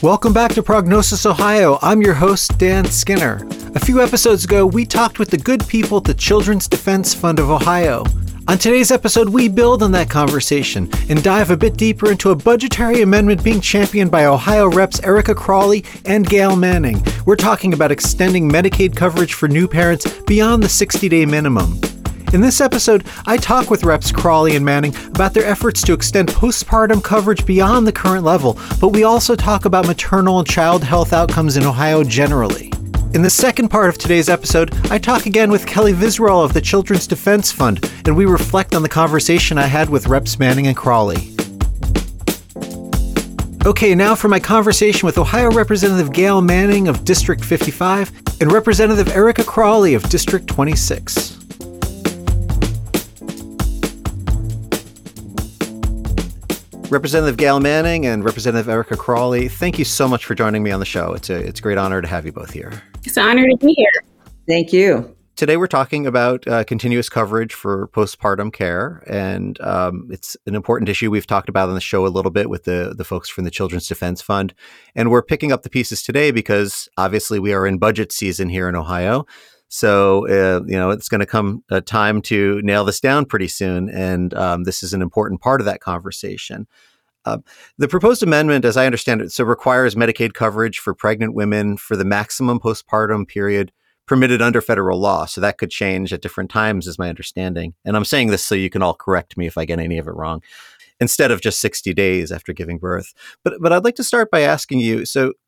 Welcome back to Prognosis Ohio. I'm your host, Dan Skinner. A few episodes ago, we talked with the good people at the Children's Defense Fund of Ohio. On today's episode, we build on that conversation and dive a bit deeper into a budgetary amendment being championed by Ohio Reps Erica Crawley and Gail Manning. We're talking about extending Medicaid coverage for new parents beyond the 60-day minimum. In this episode, I talk with Reps Crawley and Manning about their efforts to extend postpartum coverage beyond the current level, but we also talk about maternal and child health outcomes in Ohio generally. In the second part of today's episode, I talk again with Kelly Visrall of the Children's Defense Fund, and we reflect on the conversation I had with Reps Manning and Crawley. Okay, now for my conversation with Ohio Representative Gail Manning of District 55 and Representative Erica Crawley of District 26. Representative Gail Manning and Representative Erica Crawley, thank you so much for joining me on the show. It's a great honor to have you both here. It's an honor to be here. Thank you. Today we're talking about continuous coverage for postpartum care, and it's an important issue we've talked about on the show a little bit with the folks from the Children's Defense Fund. And we're picking up the pieces today because obviously we are in budget season here in Ohio. So, it's going to come a time to nail this down pretty soon. And this is an important part of that conversation. The proposed amendment, as I understand it, requires Medicaid coverage for pregnant women for the maximum postpartum period permitted under federal law. So that could change at different times, is my understanding. And I'm saying this so you can all correct me if I get any of it wrong, instead of just 60 days after giving birth. But I'd like to start by asking you,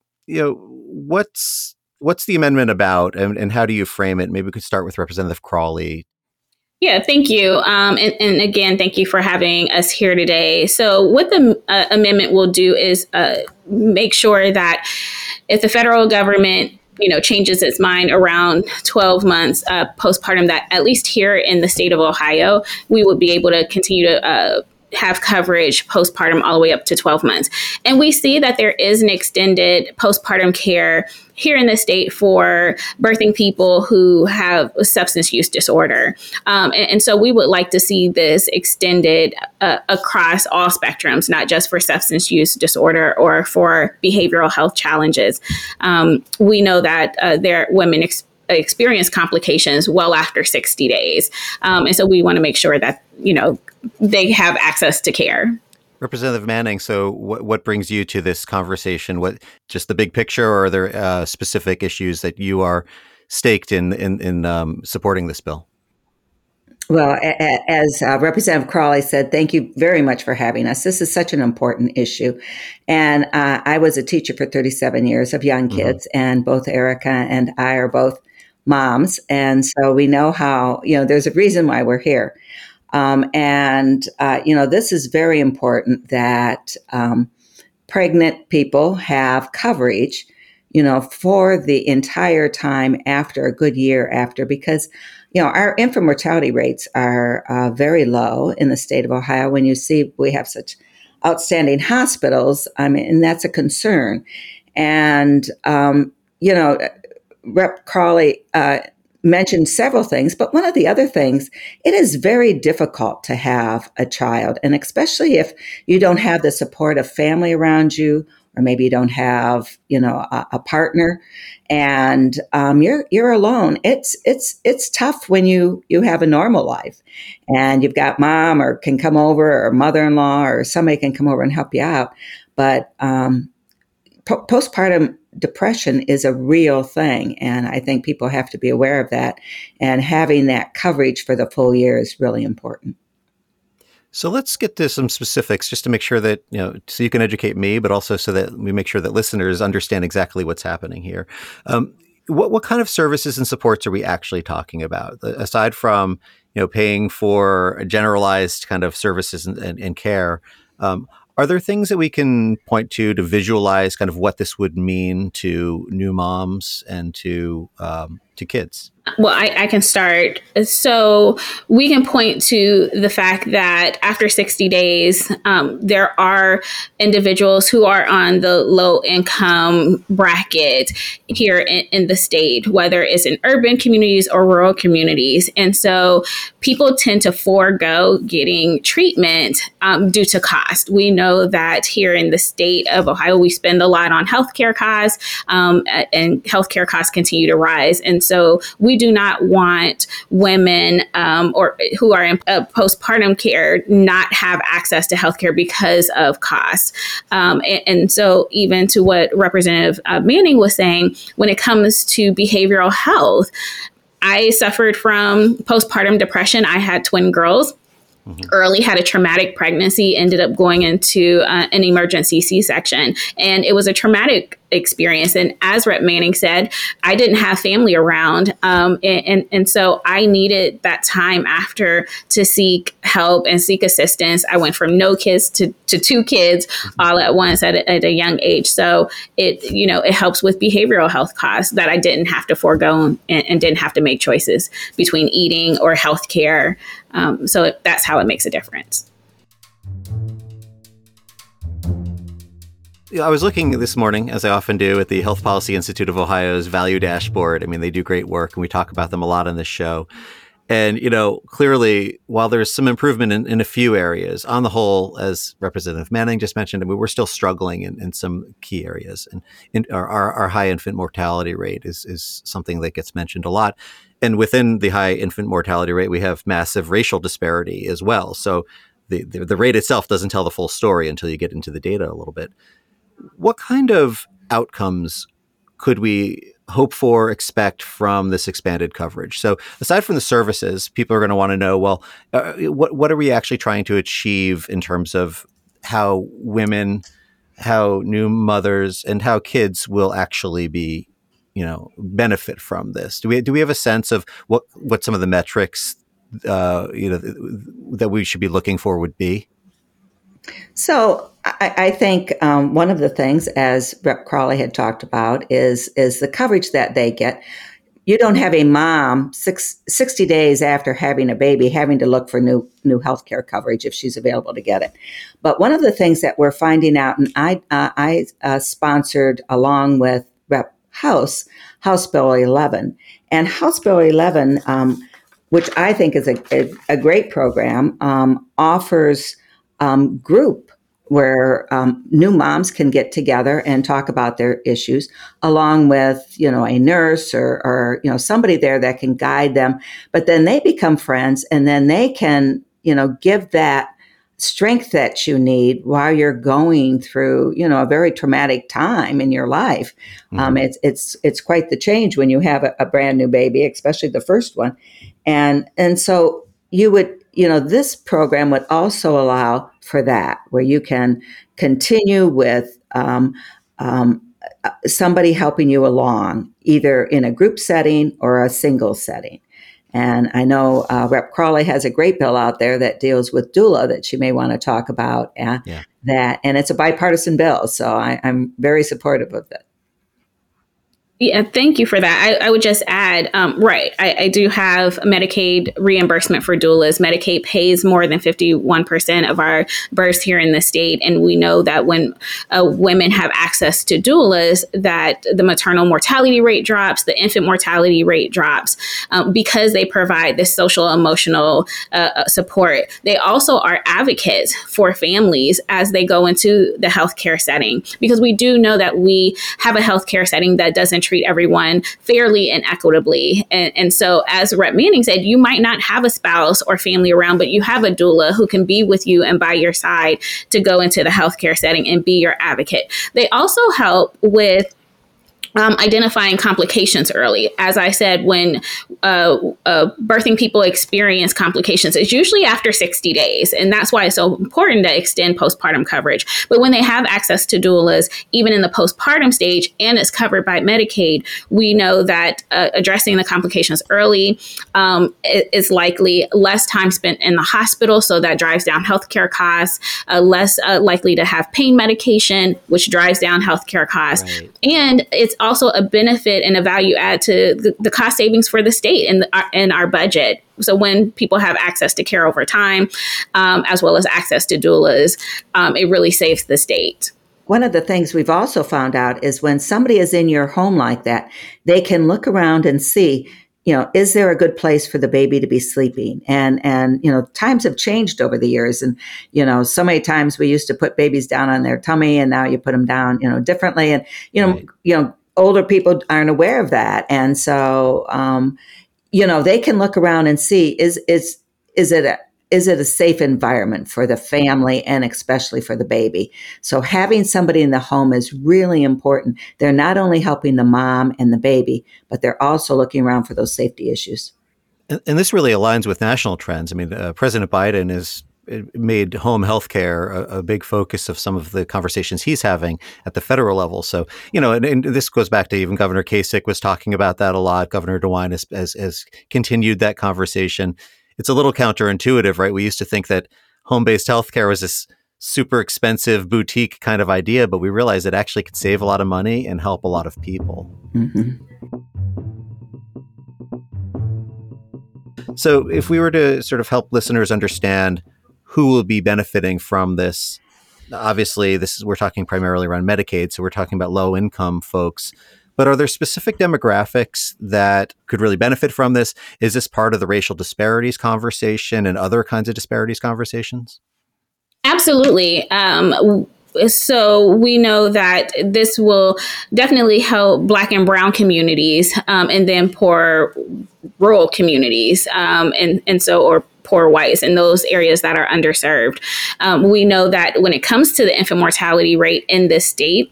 what's the amendment about, and how do you frame it? Maybe we could start with Representative Crawley. Yeah, thank you. And again, thank you for having us here today. So what the amendment will do is make sure that if the federal government changes its mind around 12 months postpartum, that at least here in the state of Ohio, we would be able to continue to have coverage postpartum all the way up to 12 months. And we see that there is an extended postpartum care here in the state for birthing people who have a substance use disorder. And so we would like to see this extended across all spectrums, not just for substance use disorder or for behavioral health challenges. We know that women experience complications well after 60 days. And so we want to make sure that, they have access to care. Representative Manning, so what brings you to this conversation? What, just the big picture, or are there specific issues that you are staked in supporting this bill? Well, as Representative Crawley said, thank you very much for having us. This is such an important issue. And I was a teacher for 37 years of young kids, and both Erica and I are both moms. And so we know how, there's a reason why we're here. This is very important that pregnant people have coverage, for the entire time after, a good year after, because, our infant mortality rates are very low in the state of Ohio. When you see we have such outstanding hospitals, and that's a concern. And, Rep. Crawley mentioned several things, but one of the other things, it is very difficult to have a child, and especially if you don't have the support of family around you, or maybe you don't have, a partner, and you're alone. It's tough when you have a normal life, and you've got mom or can come over, or mother-in-law, or somebody can come over and help you out. But postpartum depression is a real thing, and I think people have to be aware of that, and having that coverage for the full year is really important. So let's get to some specifics just to make sure that, so you can educate me, but also so that we make sure that listeners understand exactly what's happening here. What kind of services and supports are we actually talking about? Aside from, paying for generalized kind of services and care, are there things that we can point to visualize kind of what this would mean to new moms and to to kids? Well, I can start. So we can point to the fact that after 60 days, there are individuals who are on the low income bracket here in the state, whether it's in urban communities or rural communities. And so people tend to forego getting treatment due to cost. We know that here in the state of Ohio, we spend a lot on healthcare costs, and healthcare costs continue to rise. And so we do not want women or who are in postpartum care not have access to healthcare because of costs. And so even to what Representative Manning was saying, when it comes to behavioral health, I suffered from postpartum depression. I had twin girls. Early, had a traumatic pregnancy, ended up going into an emergency C-section. And it was a traumatic experience. And as Rep. Manning said, I didn't have family around. And so I needed that time after to seek help and seek assistance. I went from no kids to 2 kids all at once at a young age. So it helps with behavioral health costs that I didn't have to forego and didn't have to make choices between eating or healthcare. So that's how it makes a difference. I was looking this morning, as I often do, at the Health Policy Institute of Ohio's value dashboard. I mean, they do great work, and we talk about them a lot on this show. And, clearly, while there's some improvement in a few areas, on the whole, as Representative Manning just mentioned, we're still struggling in some key areas. And our high infant mortality rate is something that gets mentioned a lot. And within the high infant mortality rate, we have massive racial disparity as well. So the rate itself doesn't tell the full story until you get into the data a little bit. What kind of outcomes could we hope for, expect from this expanded coverage? So aside from the services, people are going to want to know, well, what are we actually trying to achieve in terms of how women, how new mothers, and how kids will actually be, benefit from this? Do we have a sense of what some of the metrics, that we should be looking for would be? So I think one of the things, as Rep. Crawley had talked about, is the coverage that they get. You don't have a mom 60 days after having a baby having to look for new health care coverage if she's available to get it. But one of the things that we're finding out, and I sponsored along with Rep. House Bill 11, and House Bill 11, which I think is a great program, offers group where new moms can get together and talk about their issues, along with a nurse or somebody there that can guide them. But then they become friends, and then they can give that strength that you need while you're going through a very traumatic time in your life. Mm-hmm. It's quite the change when you have a brand new baby, especially the first one, and so you would. This program would also allow for that, where you can continue with somebody helping you along, either in a group setting or a single setting. And I know Rep. Crawley has a great bill out there that deals with doula that she may want to talk about. That, and it's a bipartisan bill, so I'm very supportive of that. Yeah, thank you for that. I would just add, right, I do have Medicaid reimbursement for doulas. Medicaid pays more than 51% of our births here in the state. And we know that when women have access to doulas, that the maternal mortality rate drops, the infant mortality rate drops, because they provide this social emotional support. They also are advocates for families as they go into the healthcare setting, because we do know that we have a healthcare setting that doesn't treat everyone fairly and equitably. And so, as Rep. Manning said, you might not have a spouse or family around, but you have a doula who can be with you and by your side to go into the healthcare setting and be your advocate. They also help with identifying complications early. As I said, when birthing people experience complications, it's usually after 60 days. And that's why it's so important to extend postpartum coverage. But when they have access to doulas, even in the postpartum stage, and it's covered by Medicaid, we know that addressing the complications early is likely less time spent in the hospital. So that drives down healthcare costs, less likely to have pain medication, which drives down healthcare costs. Right. And it's also a benefit and a value add to the cost savings for the state and our budget. So when people have access to care over time, as well as access to doulas, it really saves the state. One of the things we've also found out is when somebody is in your home like that, they can look around and see, is there a good place for the baby to be sleeping? And times have changed over the years. And, so many times we used to put babies down on their tummy, and now you put them down, differently. And, right. Older people aren't aware of that. And so, they can look around and see, is it a safe environment for the family and especially for the baby? So having somebody in the home is really important. They're not only helping the mom and the baby, but they're also looking around for those safety issues. And this really aligns with national trends. I mean, President Biden has made home health care a big focus of some of the conversations he's having at the federal level. So, and this goes back to even Governor Kasich was talking about that a lot. Governor DeWine has continued that conversation. It's a little counterintuitive, right? We used to think that home-based healthcare was this super expensive boutique kind of idea, but we realized it actually could save a lot of money and help a lot of people. Mm-hmm. So if we were to sort of help listeners understand who will be benefiting from this, obviously we're talking primarily around Medicaid, so we're talking about low-income folks. But are there specific demographics that could really benefit from this? Is this part of the racial disparities conversation and other kinds of disparities conversations? Absolutely. So we know that this will definitely help Black and Brown communities, and then poor rural communities, or poor whites in those areas that are underserved. We know that when it comes to the infant mortality rate in this state,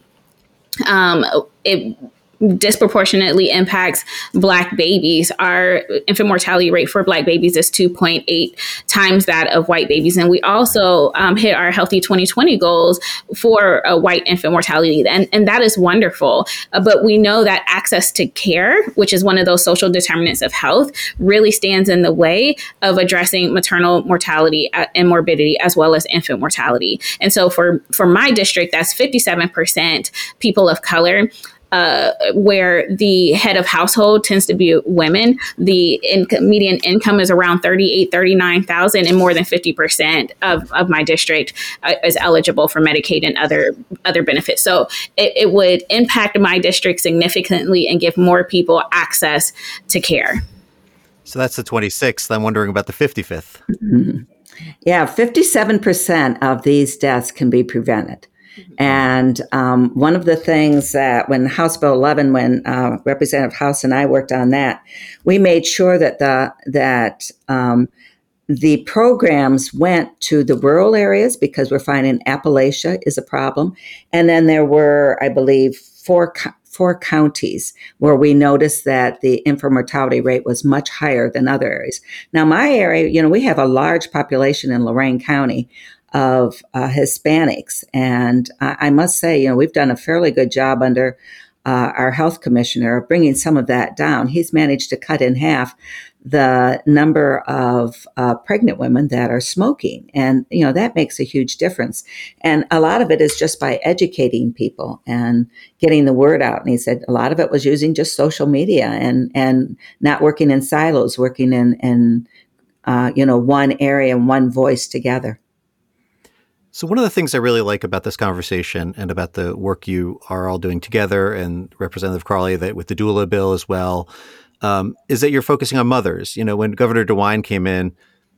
it disproportionately impacts Black babies. Our infant mortality rate for Black babies is 2.8 times that of white babies. And we also hit our Healthy 2020 goals for a white infant mortality. And that is wonderful. But we know that access to care, which is one of those social determinants of health, really stands in the way of addressing maternal mortality and morbidity, as well as infant mortality. And so for my district, that's 57% people of color. Where the head of household tends to be women. The median income is around $38,000-$39,000, and more than 50% of my district is eligible for Medicaid and other benefits. So it would impact my district significantly and give more people access to care. So that's the 26th. I'm wondering about the 55th. Mm-hmm. Yeah, 57% of these deaths can be prevented. And one of the things that when House Bill 11, when Representative House and I worked on that, we made sure that the programs went to the rural areas, because we're finding Appalachia is a problem. And then there were, I believe, four counties where we noticed that the infant mortality rate was much higher than other areas. Now, my area, we have a large population in Lorain County of Hispanics. And I must say, we've done a fairly good job under our health commissioner of bringing some of that down. He's managed to cut in half the number of pregnant women that are smoking. And, that makes a huge difference. And a lot of it is just by educating people and getting the word out. And he said a lot of it was using just social media and not working in silos, working in one area and one voice together. So one of the things I really like about this conversation and about the work you are all doing together, and Representative Crawley, that with the doula bill as well, is that you're focusing on mothers. When Governor DeWine came in,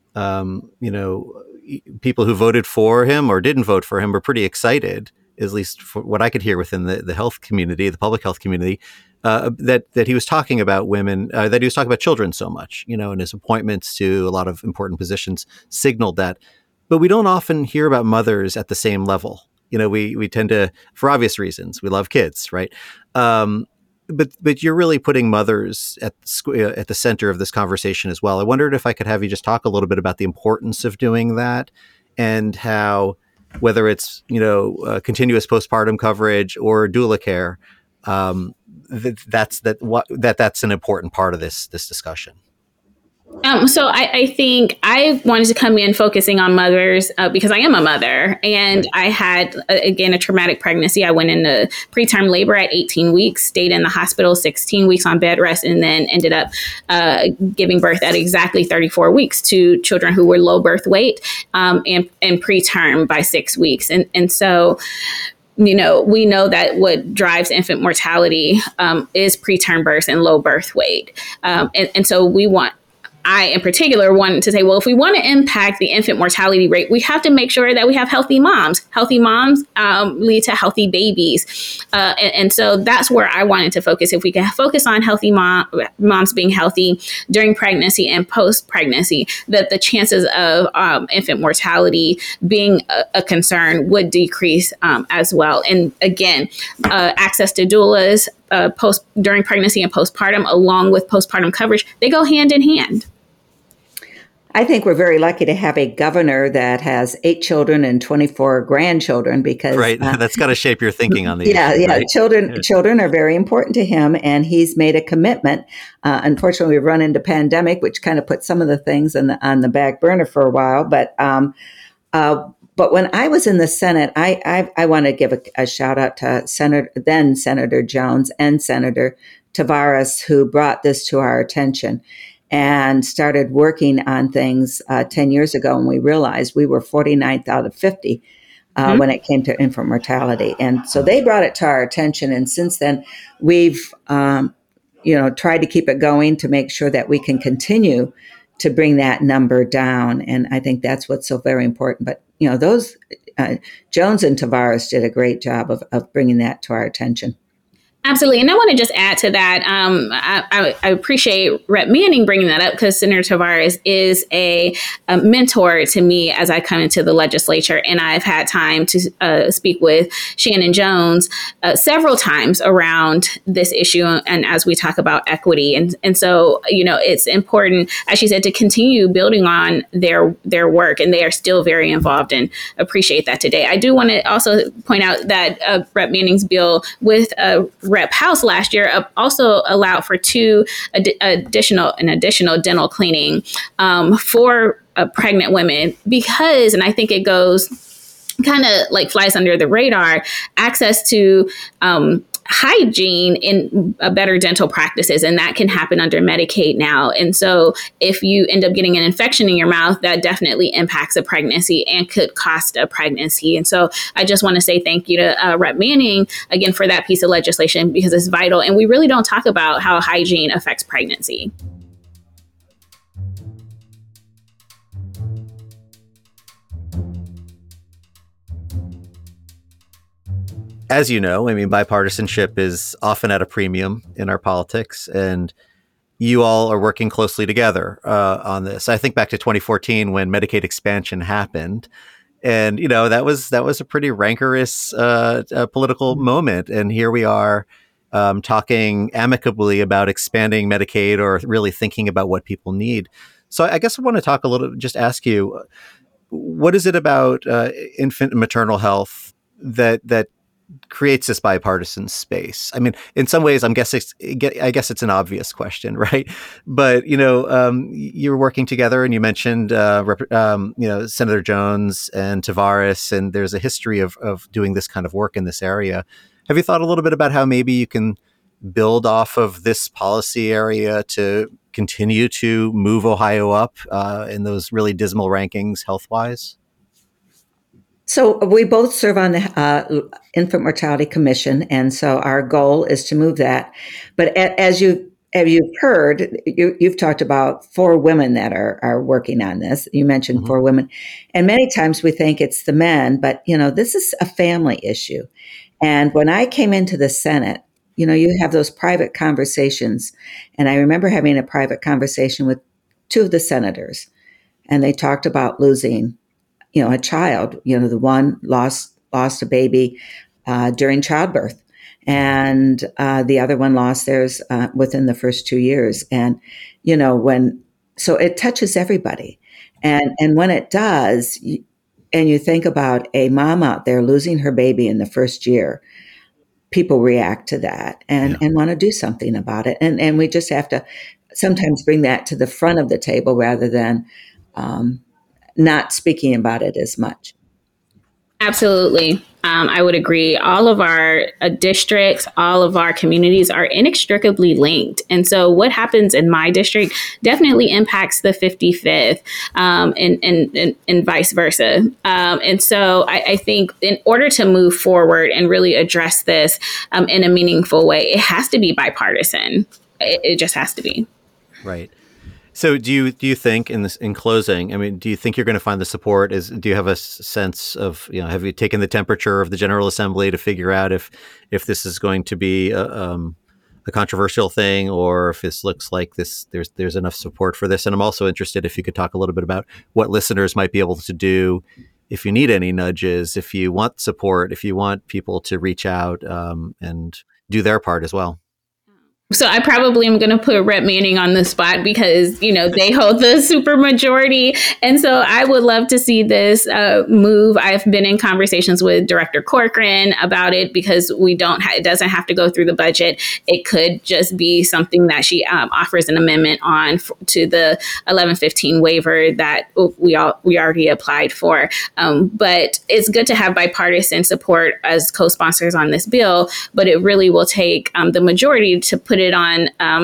people who voted for him or didn't vote for him were pretty excited, at least for what I could hear within the health community, the public health community, that he was talking about women, that he was talking about children so much, and his appointments to a lot of important positions signaled that. But we don't often hear about mothers at the same level. We tend to, for obvious reasons, we love kids, right? But you're really putting mothers at the center of this conversation as well. I wondered if I could have you just talk a little bit about the importance of doing that, and how, whether it's continuous postpartum coverage or doula care, that's an important part of this discussion. So I think I wanted to come in focusing on mothers because I am a mother, and I had again a traumatic pregnancy. I went into preterm labor at 18 weeks, stayed in the hospital 16 weeks on bed rest, and then ended up giving birth at exactly 34 weeks to children who were low birth weight and preterm by 6 weeks, and so. We know that what drives infant mortality is preterm birth and low birth weight. And so I, in particular, wanted to say, well, if we want to impact the infant mortality rate, we have to make sure that we have healthy moms. Healthy moms lead to healthy babies. And so that's where I wanted to focus. If we can focus on healthy moms being healthy during pregnancy and post-pregnancy, that the chances of infant mortality being a concern would decrease as well. And again, access to doulas, during pregnancy and postpartum, along with postpartum coverage, they go hand in hand. I think we're very lucky to have a governor that has 8 children and 24 grandchildren because that's got to shape your thinking on the issue. Right? Children are very important to him, and he's made a commitment. Unfortunately, we've run into pandemic, which kind of put some of the things on the back burner for a while. But when I was in the Senate, I want to give a shout out to Senator Jones and Senator Tavares, who brought this to our attention and started working on things 10 years ago. And we realized we were 49th out of 50 when it came to infant mortality. And so they brought it to our attention. And since then, we've tried to keep it going to make sure that we can continue to bring that number down. And I think that's what's so very important. But those Jones and Tavares did a great job of bringing that to our attention. Absolutely. And I want to just add to that. I appreciate Rep. Manning bringing that up because Senator Tavares is a mentor to me as I come into the legislature. And I've had time to speak with Shannon Jones several times around this issue. And as we talk about equity. And so, it's important, as she said, to continue building on their work. And they are still very involved and appreciate that today. I do want to also point out that Rep. Manning's bill with Rep. House last year also allowed for 2 additional dental cleaning for pregnant women because, and I think it goes kind of like flies under the radar, access to hygiene in better dental practices, and that can happen under Medicaid now. And so if you end up getting an infection in your mouth, that definitely impacts a pregnancy and could cost a pregnancy. And so I just want to say thank you to Rep. Manning again for that piece of legislation because it's vital. And we really don't talk about how hygiene affects pregnancy. As you know, bipartisanship is often at a premium in our politics, and you all are working closely together on this. I think back to 2014 when Medicaid expansion happened, and that was a pretty rancorous political moment. And here we are talking amicably about expanding Medicaid or really thinking about what people need. So I guess I want to just ask you, what is it about infant and maternal health that creates this bipartisan space? In some ways, I guess it's an obvious question, right? But you're working together, and you mentioned Senator Jones and Tavares, and there's a history of doing this kind of work in this area. Have you thought a little bit about how maybe you can build off of this policy area to continue to move Ohio up in those really dismal rankings health-wise? So we both serve on the Infant Mortality Commission, and so our goal is to move that. But as you've heard, you've talked about 4 women that are working on this. You mentioned 4 women, and many times we think it's the men, but this is a family issue. And when I came into the Senate, you have those private conversations, and I remember having a private conversation with 2 of the senators, and they talked about losing a child. The one lost a baby during childbirth, and the other one lost theirs within the first 2 years. And so it touches everybody, and when it does, and you think about a mom out there losing her baby in the first year, people react to that and want to do something about it. And we just have to sometimes bring that to the front of the table rather than not speaking about it as much. Absolutely. I would agree. All of our districts, all of our communities are inextricably linked. And so what happens in my district definitely impacts the 55th and vice versa. And so I think in order to move forward and really address this in a meaningful way, it has to be bipartisan. It just has to be. Right. So do you think in closing, I mean, do you think you're going to find the support? Do you have a sense of, have you taken the temperature of the General Assembly to figure out if this is going to be a controversial thing, or if this looks like there's enough support for this? And I'm also interested if you could talk a little bit about what listeners might be able to do if you need any nudges, if you want support, if you want people to reach out and do their part as well. So I probably am going to put Rep. Manning on the spot because, they hold the supermajority. And so I would love to see this move. I've been in conversations with Director Corcoran about it because it doesn't have to go through the budget. It could just be something that she offers an amendment on to the 1115 waiver that we already applied for. But it's good to have bipartisan support as co-sponsors on this bill, but it really will take the majority to put it on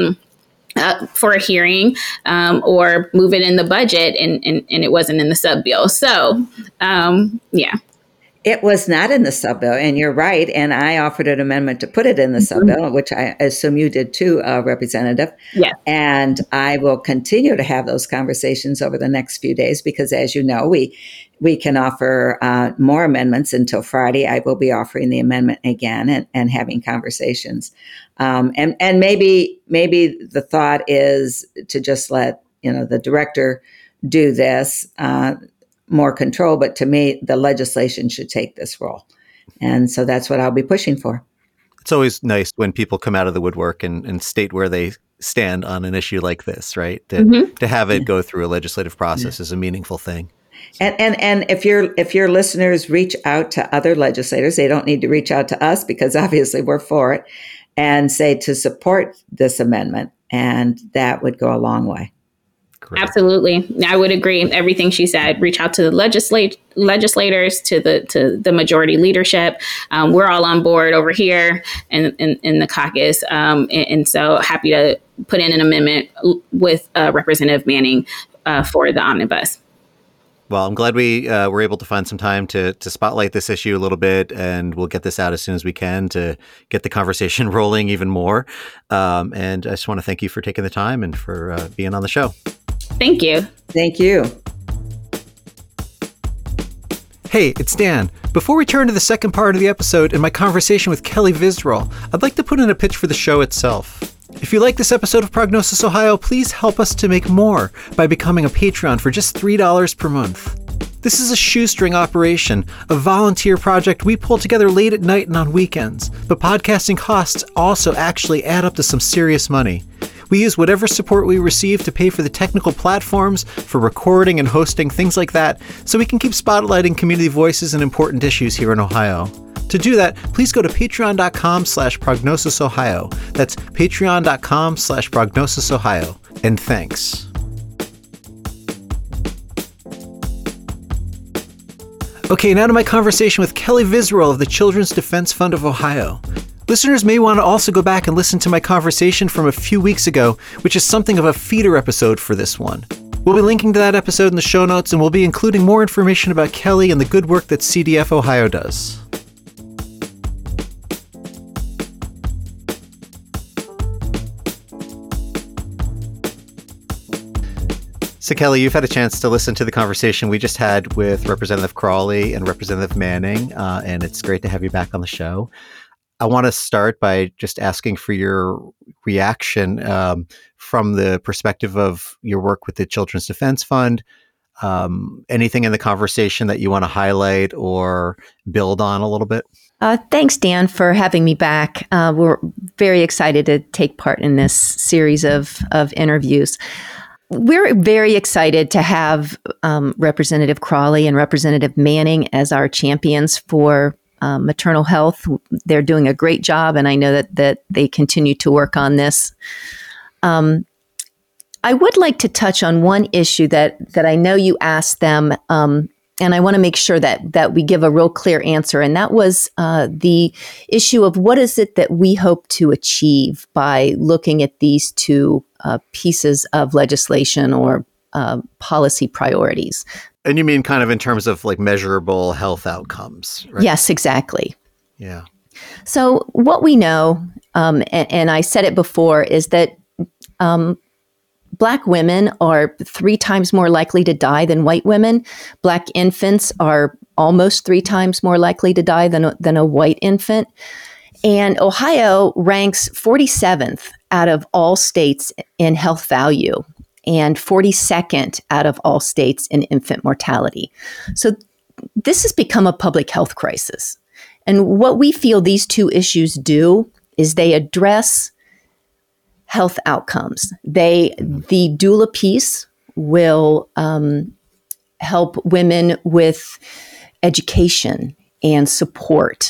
for a hearing or move it in the budget, and it wasn't in the sub bill. So, yeah. It was not in the sub bill, and you're right. And I offered an amendment to put it in the sub bill, which I assume you did too, Representative. Yeah. And I will continue to have those conversations over the next few days because, as you know, we can offer more amendments until Friday. I will be offering the amendment again and having conversations. And maybe the thought is to just let the director do this. More control, but to me, the legislation should take this role. And so that's what I'll be pushing for. It's always nice when people come out of the woodwork and state where they stand on an issue like this, right? To have it go through a legislative process is a meaningful thing. And if your listeners reach out to other legislators, they don't need to reach out to us because obviously we're for it, and say to support this amendment, and that would go a long way. Great. Absolutely. I would agree. Everything she said, reach out to the legislators, to the majority leadership. We're all on board over here in the caucus. And so happy to put in an amendment with Representative Manning for the omnibus. Well, I'm glad we were able to find some time to spotlight this issue a little bit, and we'll get this out as soon as we can to get the conversation rolling even more. And I just want to thank you for taking the time and for being on the show. Thank you. Thank you. Hey, it's Dan. Before we turn to the second part of the episode and my conversation with Kelly Visral, I'd like to put in a pitch for the show itself. If you like this episode of Prognosis Ohio, please help us to make more by becoming a Patreon for just $3 per month. This is a shoestring operation, a volunteer project we pull together late at night and on weekends, but podcasting costs also actually add up to some serious money. We use whatever support we receive to pay for the technical platforms, for recording and hosting, things like that, so we can keep spotlighting community voices and important issues here in Ohio. To do that, please go to patreon.com/prognosisohio. That's patreon.com/prognosisohio. And thanks. Okay, now to my conversation with Kelly Visral of the Children's Defense Fund of Ohio. Listeners may want to also go back and listen to my conversation from a few weeks ago, which is something of a feeder episode for this one. We'll be linking to that episode in the show notes, and we'll be including more information about Kelly and the good work that CDF Ohio does. So, Kelly, you've had a chance to listen to the conversation we just had with Representative Crawley and Representative Manning, and it's great to have you back on the show. I want to start by just asking for your reaction from the perspective of your work with the Children's Defense Fund. Anything in the conversation that you want to highlight or build on a little bit? Thanks, Dan, for having me back. We're very excited to take part in this series of interviews. We're very excited to have Representative Crawley and Representative Manning as our champions for maternal health. They're doing a great job, and I know that they continue to work on this. I would like to touch on one issue that I know you asked them, and I want to make sure that we give a real clear answer. And that was the issue of what is it that we hope to achieve by looking at these two pieces of legislation or policy priorities. And you mean kind of in terms of like measurable health outcomes, right? Yes, exactly. Yeah. So what we know, and I said it before, is that Black women are 3 times more likely to die than white women. Black infants are almost 3 times more likely to die than a white infant. And Ohio ranks 47th out of all states in health value and 42nd out of all states in infant mortality. So this has become a public health crisis. And what we feel these two issues do is they address health outcomes. The doula piece will help women with education and support.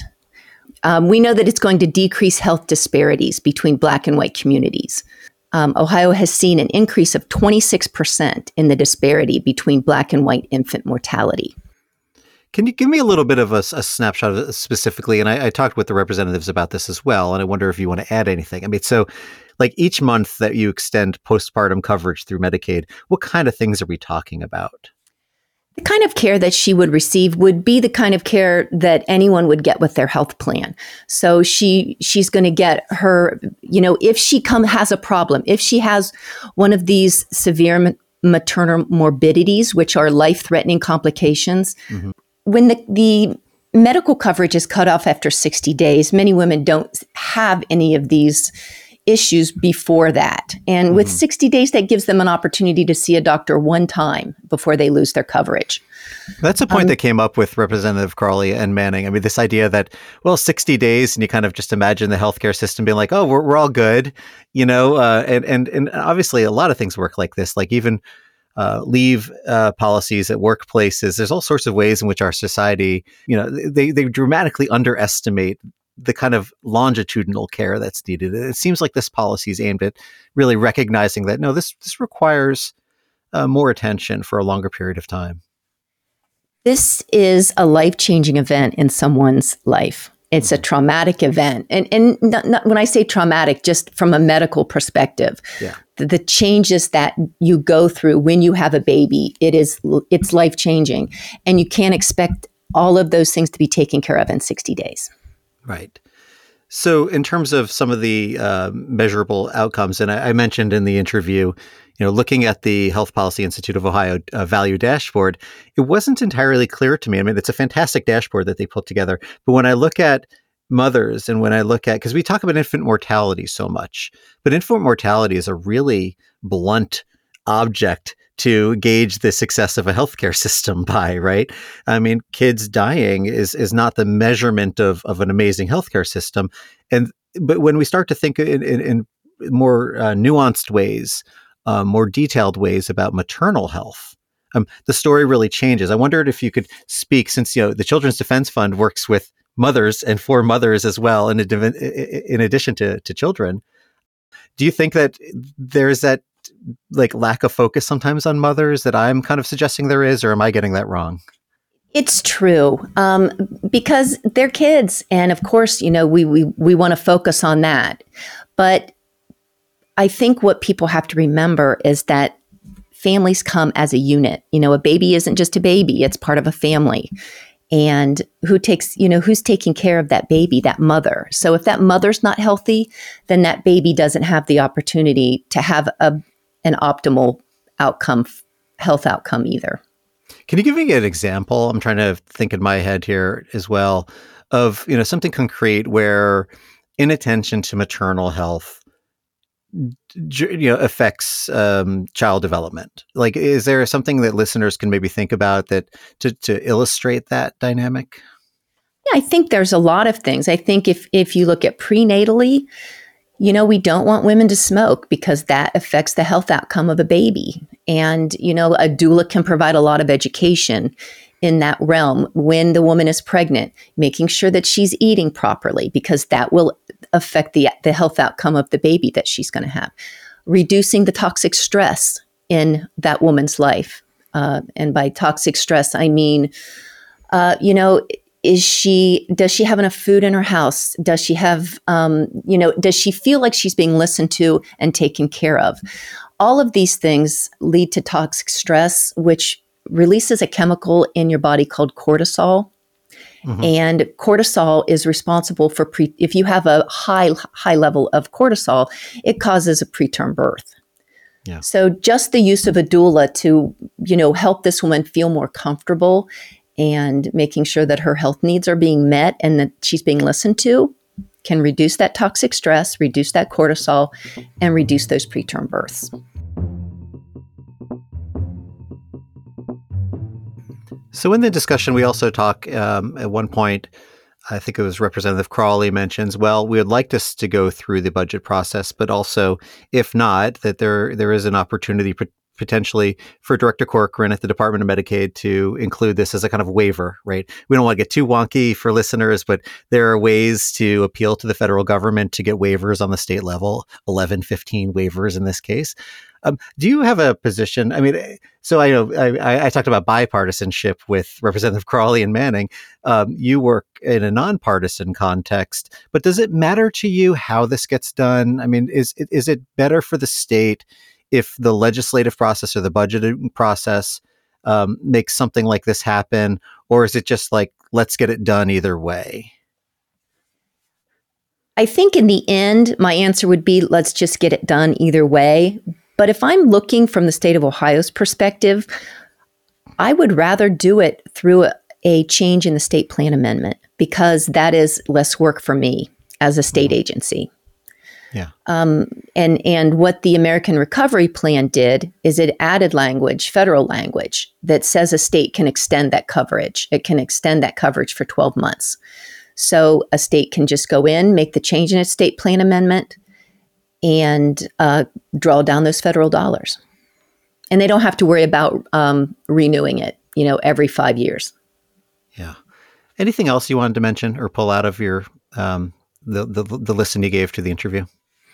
We know that it's going to decrease health disparities between Black and white communities. Ohio has seen an increase of 26% in the disparity between Black and white infant mortality. Can you give me a little bit of a snapshot of it specifically? And I talked with the representatives about this as well, and I wonder if you want to add anything. I mean, so like each month that you extend postpartum coverage through Medicaid, what kind of things are we talking about? The kind of care that she would receive would be the kind of care that anyone would get with their health plan. So she's going to get her, if she has a problem, if she has one of these severe maternal morbidities, which are life-threatening complications, mm-hmm. When the medical coverage is cut off after 60 days, many women don't have any of these issues before that. And mm-hmm. with 60 days, that gives them an opportunity to see a doctor one time before they lose their coverage. That's a point that came up with Representative Crawley and Manning. I mean, this idea that, 60 days, and you kind of just imagine the healthcare system being like, oh, we're all good, and obviously a lot of things work like this, like even leave policies at workplaces. There's all sorts of ways in which our society, they dramatically underestimate the kind of longitudinal care that's needed. It seems like this policy is aimed at really recognizing that, no, this requires more attention for a longer period of time. This is a life-changing event in someone's life. It's a traumatic event. And not, when I say traumatic, just from a medical perspective, the changes that you go through when you have a baby, it's life-changing. And you can't expect all of those things to be taken care of in 60 days. Right. So in terms of some of the measurable outcomes, and I mentioned in the interview, looking at the Health Policy Institute of Ohio value dashboard, it wasn't entirely clear to me. I mean, it's a fantastic dashboard that they put together. But when I look at mothers and when I look at, because we talk about infant mortality so much, but infant mortality is a really blunt object to gauge the success of a healthcare system by, right? I mean, kids dying is not the measurement of an amazing healthcare system. But when we start to think in more nuanced ways, more detailed ways about maternal health, the story really changes. I wondered if you could speak, since the Children's Defense Fund works with mothers and for mothers as well, in addition to children. Do you think that there's that lack of focus sometimes on mothers that I'm kind of suggesting there is, or am I getting that wrong? It's true, because they're kids, and of course, we want to focus on that. But I think what people have to remember is that families come as a unit. A baby isn't just a baby; it's part of a family. And who's taking care of that baby, that mother. So if that mother's not healthy, then that baby doesn't have the opportunity to have an optimal health outcome either. Can you give me an example? I'm trying to think in my head here as well of, something concrete where inattention to maternal health, affects child development. Like, is there something that listeners can maybe think about that to illustrate that dynamic? Yeah, I think there's a lot of things. I think if you look at prenatally, we don't want women to smoke because that affects the health outcome of a baby. And, a doula can provide a lot of education in that realm when the woman is pregnant, making sure that she's eating properly because that will affect the health outcome of the baby that she's going to have. reducing the toxic stress in that woman's life. And by toxic stress, I mean, does she have enough food in her house? Does she have, does she feel like she's being listened to and taken care of? All of these things lead to toxic stress, which releases a chemical in your body called cortisol. Mm-hmm. And cortisol is responsible for if you have a high level of cortisol, it causes a preterm birth. Yeah. So just the use of a doula to, help this woman feel more comfortable and making sure that her health needs are being met and that she's being listened to can reduce that toxic stress, reduce that cortisol, and reduce those preterm births. So in the discussion, we also talk at one point, I think it was Representative Crawley mentions, well, we would like this to go through the budget process, but also, if not, that there is an opportunity potentially for Director Corcoran at the Department of Medicaid to include this as a kind of waiver, right? We don't want to get too wonky for listeners, but there are ways to appeal to the federal government to get waivers on the state level, 11, 15 waivers in this case. Do you have a position? I mean, so I know I talked about bipartisanship with Representative Crawley and Manning. You work in a nonpartisan context, but does it matter to you how this gets done? I mean, is it better for the state if the legislative process or the budgeting process makes something like this happen, or is it just like, let's get it done either way? I think in the end, my answer would be, let's just get it done either way. But if I'm looking from the state of Ohio's perspective, I would rather do it through a change in the state plan amendment, because that is less work for me as a state agency. Yeah. And what the American Recovery Plan did is it added language, federal language, that says a state can extend that coverage. It can extend that coverage for 12 months. So a state can just go in, make the change in its state plan amendment, and draw down those federal dollars. And they don't have to worry about renewing it, every 5 years. Yeah. Anything else you wanted to mention or pull out of your the listen you gave to the interview?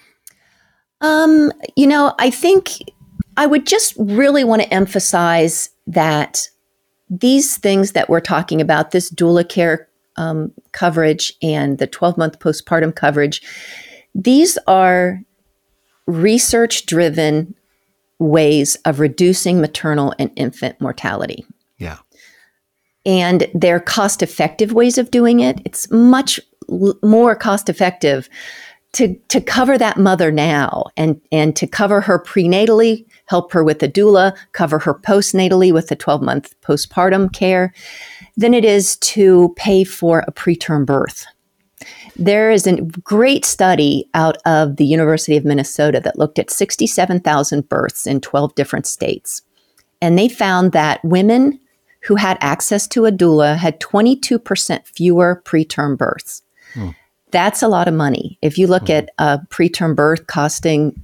I think I would just really want to emphasize that these things that we're talking about, this doula care coverage and the 12-month postpartum coverage, these are research-driven ways of reducing maternal and infant mortality. Yeah. And they're cost-effective ways of doing it. It's much more cost-effective to cover that mother now and to cover her prenatally, help her with a doula, cover her postnatally with the 12-month postpartum care, than it is to pay for a preterm birth. There is a great study out of the University of Minnesota that looked at 67,000 births in 12 different states. And they found that women who had access to a doula had 22% fewer preterm births. That's a lot of money. If you look at a preterm birth costing,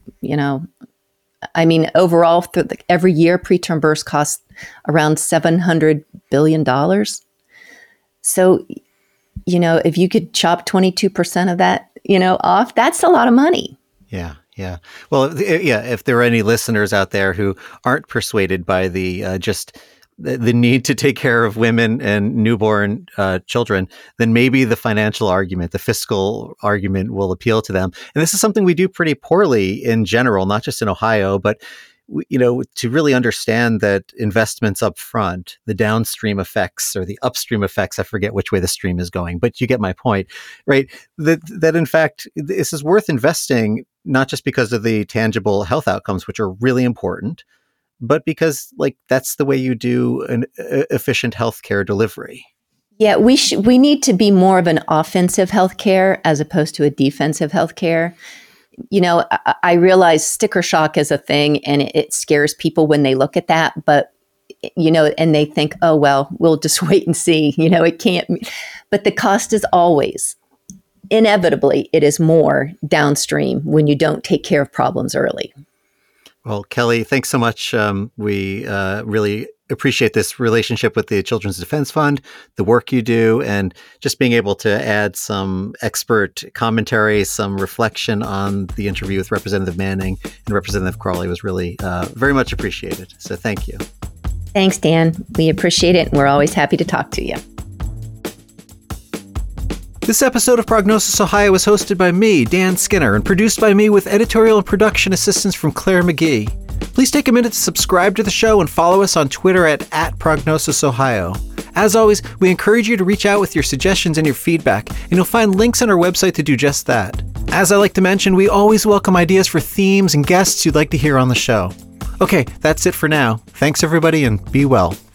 overall, every year, preterm births cost around $700 billion. So, if you could chop 22% of that, off, that's a lot of money. Yeah. Yeah. Well, if there are any listeners out there who aren't persuaded by the need to take care of women and newborn children, then maybe the financial argument, the fiscal argument will appeal to them. And this is something we do pretty poorly in general, not just in Ohio, but to really understand that investments up front, the downstream effects or the upstream effects, I forget which way the stream is going, but you get my point, right? That in fact, this is worth investing, not just because of the tangible health outcomes, which are really important, but because that's the way you do an efficient healthcare delivery. Yeah, we need to be more of an offensive healthcare as opposed to a defensive healthcare. I realize sticker shock is a thing and it scares people when they look at that, but, and they think, oh, well, we'll just wait and see, it can't, but the cost is always, inevitably, it is more downstream when you don't take care of problems early. Well, Kelly, thanks so much. We really appreciate this relationship with the Children's Defense Fund, the work you do, and just being able to add some expert commentary, some reflection on the interview with Representative Manning and Representative Crawley was really very much appreciated. So thank you. Thanks, Dan. We appreciate it, and we're always happy to talk to you. This episode of Prognosis Ohio was hosted by me, Dan Skinner, and produced by me with editorial and production assistance from Claire McGee. Please take a minute to subscribe to the show and follow us on Twitter at @PrognosisOhio. As always, we encourage you to reach out with your suggestions and your feedback, and you'll find links on our website to do just that. As I like to mention, we always welcome ideas for themes and guests you'd like to hear on the show. Okay, that's it for now. Thanks everybody, and be well.